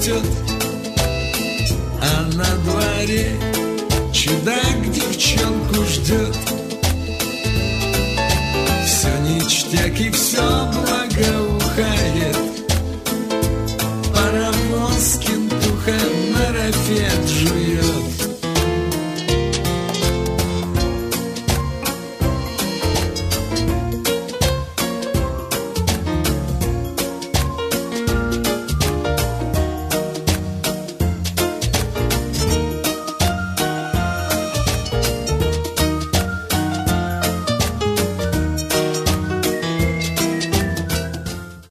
шутят, а на дворе чудак девчонку ждет. Все ништяк и все